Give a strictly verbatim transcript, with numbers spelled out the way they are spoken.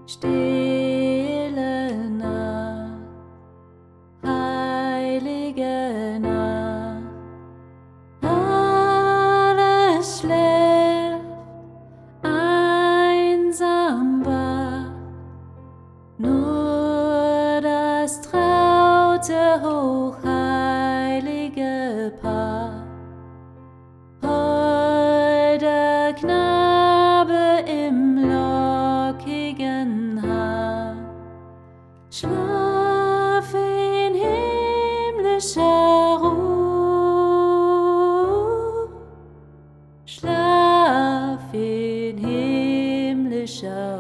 Stille Nacht, heilige Nacht, alles schläft, einsam wach, nur das traute, hochheilige Paar. Holder Knabe im lockigen Haar, schlaf in himmlischer Ruhe, schlaf in himmlischer